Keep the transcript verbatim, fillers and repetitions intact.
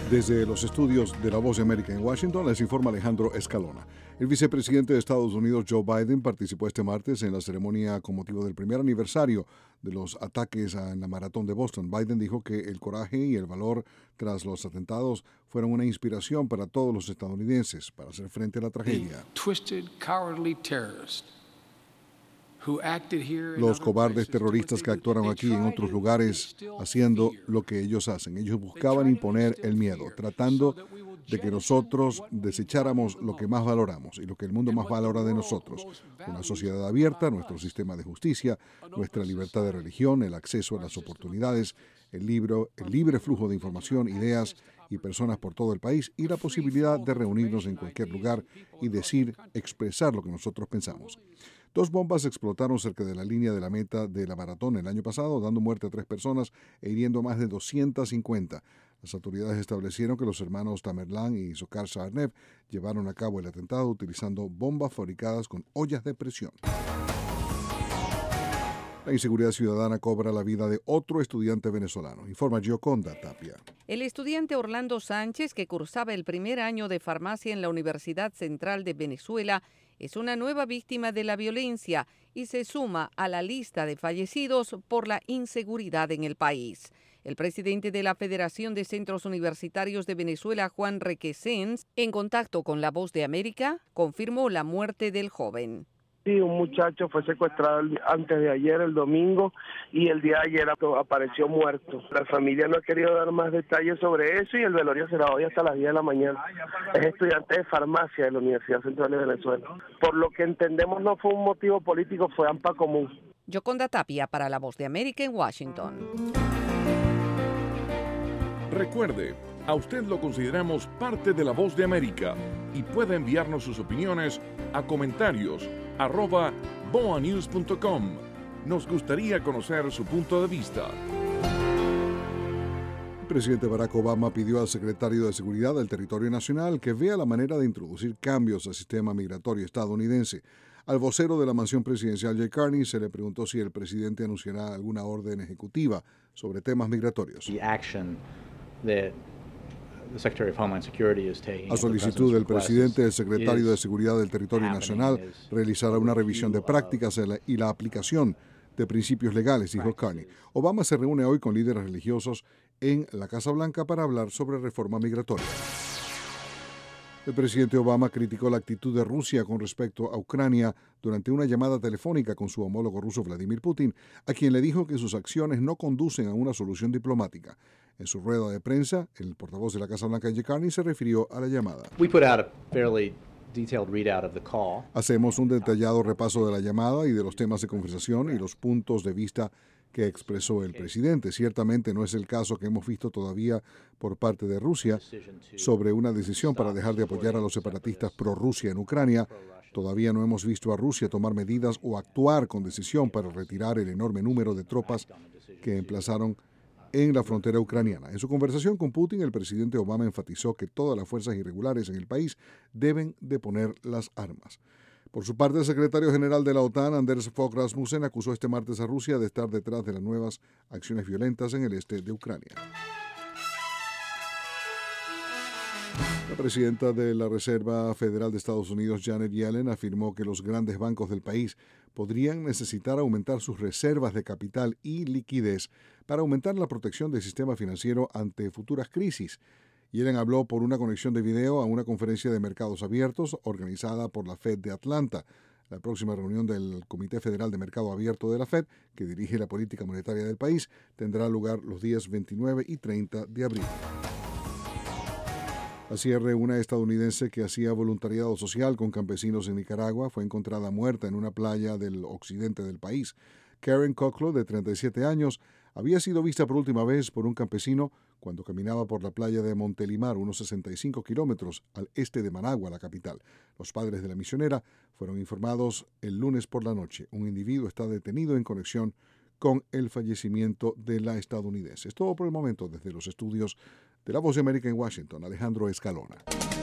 Desde los estudios de La Voz de América en Washington, les informa Alejandro Escalona. El vicepresidente de Estados Unidos, Joe Biden, participó este martes en la ceremonia con motivo del primer aniversario de los ataques en la maratón de Boston. Biden dijo que el coraje y el valor tras los atentados fueron una inspiración para todos los estadounidenses para hacer frente a la tragedia. Los cobardes terroristas que actuaron aquí y en otros lugares haciendo lo que ellos hacen. Ellos buscaban imponer el miedo, tratando de que nosotros desecháramos lo que más valoramos y lo que el mundo más valora de nosotros. Una sociedad abierta, nuestro sistema de justicia, nuestra libertad de religión, el acceso a las oportunidades, el, libro, el libre flujo de información, ideas y personas por todo el país y la posibilidad de reunirnos en cualquier lugar y decir, expresar lo que nosotros pensamos. Dos bombas explotaron cerca de la línea de la meta de la maratón el año pasado, dando muerte a tres personas e hiriendo más de doscientas cincuenta. Las autoridades establecieron que los hermanos Tamerlán y Dzhokhar Tsarnaev llevaron a cabo el atentado utilizando bombas fabricadas con ollas de presión. La inseguridad ciudadana cobra la vida de otro estudiante venezolano, informa Gioconda Tapia. El estudiante Orlando Sánchez, que cursaba el primer año de farmacia en la Universidad Central de Venezuela, es una nueva víctima de la violencia y se suma a la lista de fallecidos por la inseguridad en el país. El presidente de la Federación de Centros Universitarios de Venezuela, Juan Requesens, en contacto con La Voz de América, confirmó la muerte del joven. Sí, un muchacho fue secuestrado antes de ayer, el domingo, y el día de ayer apareció muerto. La familia no ha querido dar más detalles sobre eso y el velorio será hoy hasta las diez de la mañana. Es estudiante de farmacia de la Universidad Central de Venezuela. Por lo que entendemos no fue un motivo político, fue AMPA común. Gioconda Tapia para La Voz de América en Washington. Recuerde, a usted lo consideramos parte de La Voz de América y puede enviarnos sus opiniones a comentarios arroba boa news punto com. Nos gustaría conocer su punto de vista. El presidente Barack Obama pidió al secretario de Seguridad del Territorio Nacional que vea la manera de introducir cambios al sistema migratorio estadounidense. Al vocero de la mansión presidencial, Jay Carney, se le preguntó si el presidente anunciará alguna orden ejecutiva sobre temas migratorios. A solicitud del presidente, el secretario de Seguridad del Territorio Nacional realizará una revisión de prácticas y la aplicación de principios legales, dijo Carney. Obama se reúne hoy con líderes religiosos en la Casa Blanca para hablar sobre reforma migratoria. El presidente Obama criticó la actitud de Rusia con respecto a Ucrania durante una llamada telefónica con su homólogo ruso Vladimir Putin, a quien le dijo que sus acciones no conducen a una solución diplomática. En su rueda de prensa, el portavoz de la Casa Blanca, Jay Carney, se refirió a la llamada. Hacemos un detallado repaso de la llamada y de los temas de conversación y los puntos de vista que expresó el presidente. Ciertamente no es el caso que hemos visto todavía por parte de Rusia sobre una decisión para dejar de apoyar a los separatistas pro-Rusia en Ucrania. Todavía no hemos visto a Rusia tomar medidas o actuar con decisión para retirar el enorme número de tropas que emplazaron en la frontera ucraniana. En su conversación con Putin, el presidente Obama enfatizó que todas las fuerzas irregulares en el país deben de poner las armas. Por su parte, el secretario general de la OTAN, Anders Fogh Rasmussen, acusó este martes a Rusia de estar detrás de las nuevas acciones violentas en el este de Ucrania. La presidenta de la Reserva Federal de Estados Unidos, Janet Yellen, afirmó que los grandes bancos del país podrían necesitar aumentar sus reservas de capital y liquidez para aumentar la protección del sistema financiero ante futuras crisis. Yellen habló por una conexión de video a una conferencia de mercados abiertos organizada por la Fed de Atlanta. La próxima reunión del Comité Federal de Mercado Abierto de la Fed, que dirige la política monetaria del país, tendrá lugar los días veintinueve y treinta de abril. A cierre, una estadounidense que hacía voluntariado social con campesinos en Nicaragua fue encontrada muerta en una playa del occidente del país. Karen Cocklo, de treinta y siete años, había sido vista por última vez por un campesino cuando caminaba por la playa de Montelimar, unos sesenta y cinco kilómetros al este de Managua, la capital. Los padres de la misionera fueron informados el lunes por la noche. Un individuo está detenido en conexión con el fallecimiento de la estadounidense. Es todo por el momento desde los estudios de La Voz de América en Washington. Alejandro Escalona.